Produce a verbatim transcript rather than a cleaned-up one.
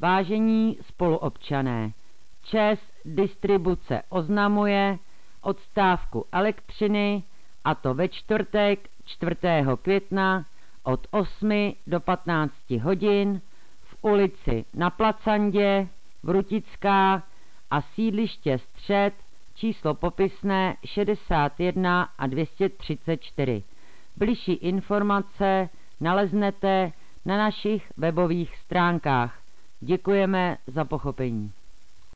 Vážení spoluobčané, ČEZ Distribuce oznamuje odstávku elektřiny, a to ve čtvrtek čtvrtého května od osmi do patnácti hodin v ulici Na Placandě, Vrutická a sídliště Střed, číslo popisné šedesát jedna a dvě stě třicet čtyři. Bližší informace naleznete na našich webových stránkách. Děkujeme za pochopení.